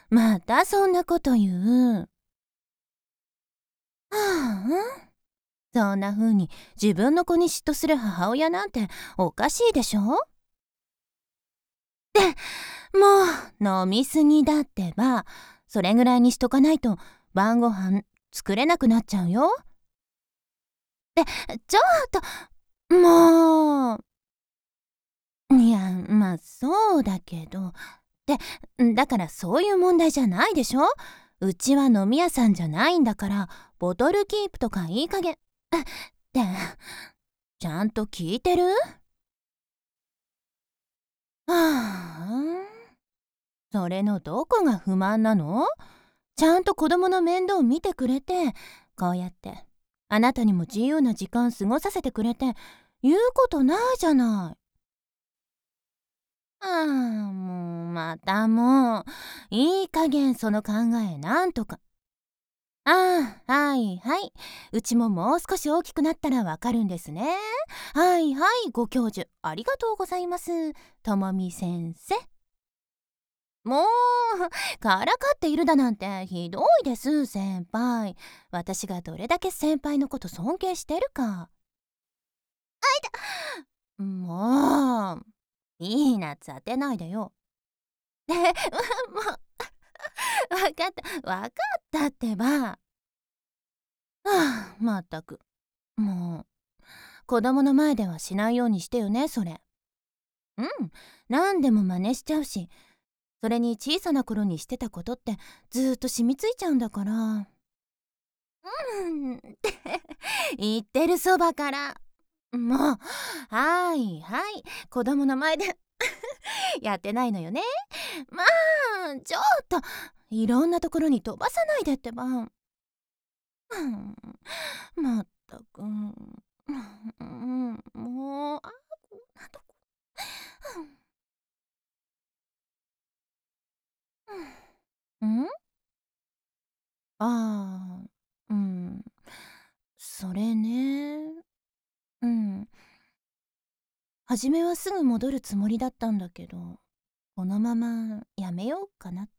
またそんなこと言う。はあ、そんな風に自分の子に嫉妬する母親なんておかしいでしょ。で、もう飲みすぎだってば。それぐらいにしとかないと晩ご飯作れなくなっちゃうよ。え、ちょっと、もう。いや、まあそうだけど。で、だからそういう問題じゃないでしょ。うちは飲み屋さんじゃないんだから、ボトルキープとかいい加減。ってちゃんと聞いてる？はあ、それのどこが不満なの？ちゃんと子供の面倒見てくれて、こうやってあなたにも自由な時間過ごさせてくれて、言うことないじゃない。もうまたもう、いい加減その考えなんとか。はいはい。うちももう少し大きくなったらわかるんですね。はいはい、ご教授ありがとうございます。ともみ先生。もう、からかっているだなんてひどいです、先輩。私がどれだけ先輩のこと尊敬してるか。もう、いい夏当てないでよ。もう、わかったってば。まったく。もう、子供の前ではしないようにしてよね、それ。うん、何でも真似しちゃうし、それに小さな頃にしてたことってずーっと染みついちゃうんだから。って言ってるそばから。もう、はいはい、子供の前でやってないのよね。まあ、ちょっと、いろんなところに飛ばさないでってば。まったく。もう、こんなとこ。んああ、うん。それね。うん。初めはすぐ戻るつもりだったんだけど、このままやめようかなって。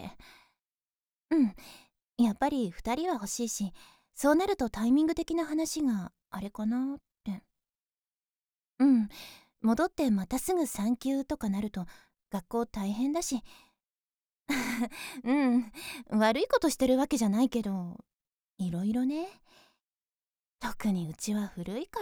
うん。やっぱり2人は欲しいし、そうなるとタイミング的な話があれかなって。うん。戻ってまたすぐ産休とかなると学校大変だし。うん。悪いことしてるわけじゃないけど、いろいろね。特にうちは古いから。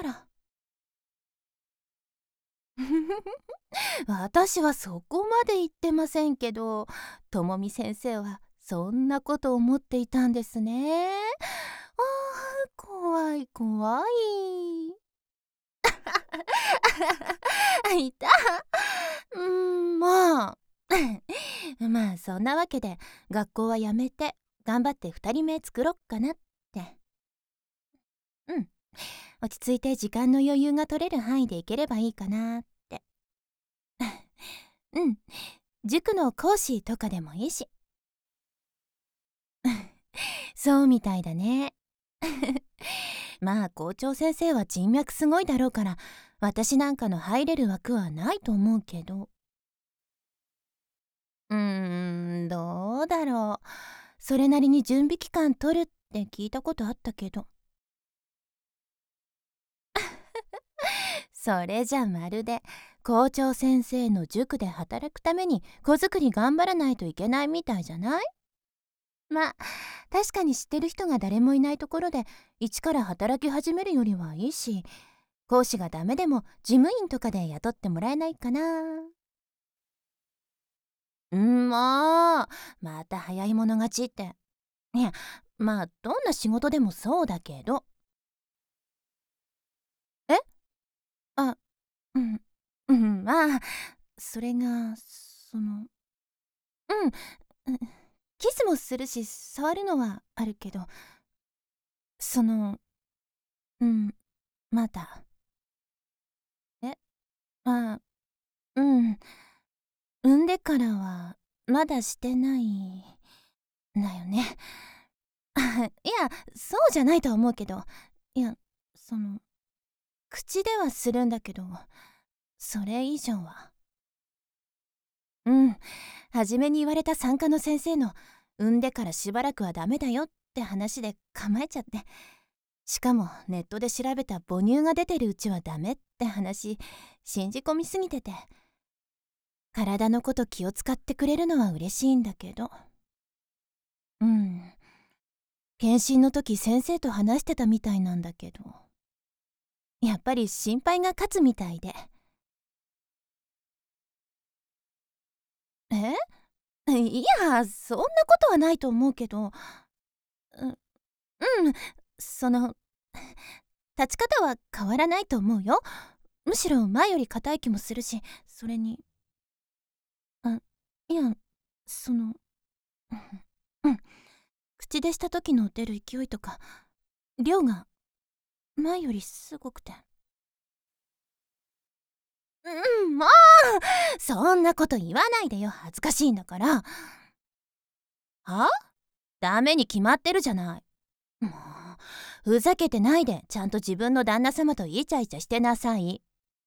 私はそこまで言ってませんけど、ともみ先生はそんなこと思っていたんですね。怖い怖い。いた。もう。まあそんなわけで学校はやめて頑張って2人目作ろっかなって。うん。落ち着いて時間の余裕が取れる範囲でいければいいかなって。うん。塾の講師とかでもいいし。そうみたいだね。まあ校長先生は人脈すごいだろうから、私なんかの入れる枠はないと思うけど。どうだろう。それなりに準備期間取るって聞いたことあったけど。それじゃまるで校長先生の塾で働くために子作り頑張らないといけないみたいじゃない？まあ確かに知ってる人が誰もいないところで一から働き始めるよりはいいし、講師がダメでも事務員とかで雇ってもらえないかな。もうまた早い者勝ちって。いや、まあどんな仕事でもそうだけど。えあ、まあそれがうんキスもするし触るのはあるけど、そのうんまだ。えあうん産んでからはまだしてないんだよね。いやそうじゃないとは思うけど、いやその口ではするんだけど、それ以上は。 うん、初めに言われた産科の先生の産んでからしばらくはダメだよって話で構えちゃって、しかもネットで調べた母乳が出てるうちはダメって話信じ込みすぎてて、体のこと気を使ってくれるのは嬉しいんだけど、検診の時先生と話してたみたいなんだけど、やっぱり心配が勝つみたいで。えいや、そんなことはないと思うけど、う、うん、その、立ち方は変わらないと思うよ。むしろ前より硬い気もするし、それに、あ、いや、その、うん、口でした時の出る勢いとか、量が前よりすごくて。もう、そんなこと言わないでよ、恥ずかしいんだから。は？ダメに決まってるじゃない。もう、ふざけてないで、ちゃんと自分の旦那様とイチャイチャしてなさい。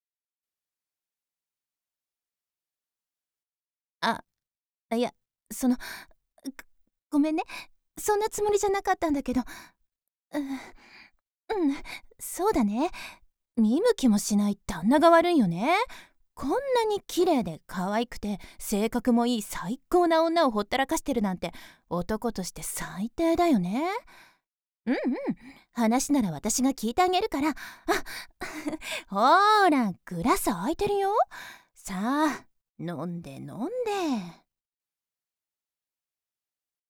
あ、いや、その、ごめんね。そんなつもりじゃなかったんだけど、うん、そうだね。見向きもしない旦那が悪いよね。こんなに綺麗で可愛くて性格もいい最高な女をほったらかしてるなんて、男として最低だよね。話なら私が聞いてあげるから。ほーら、グラス空いてるよ。さあ、飲んで飲んで。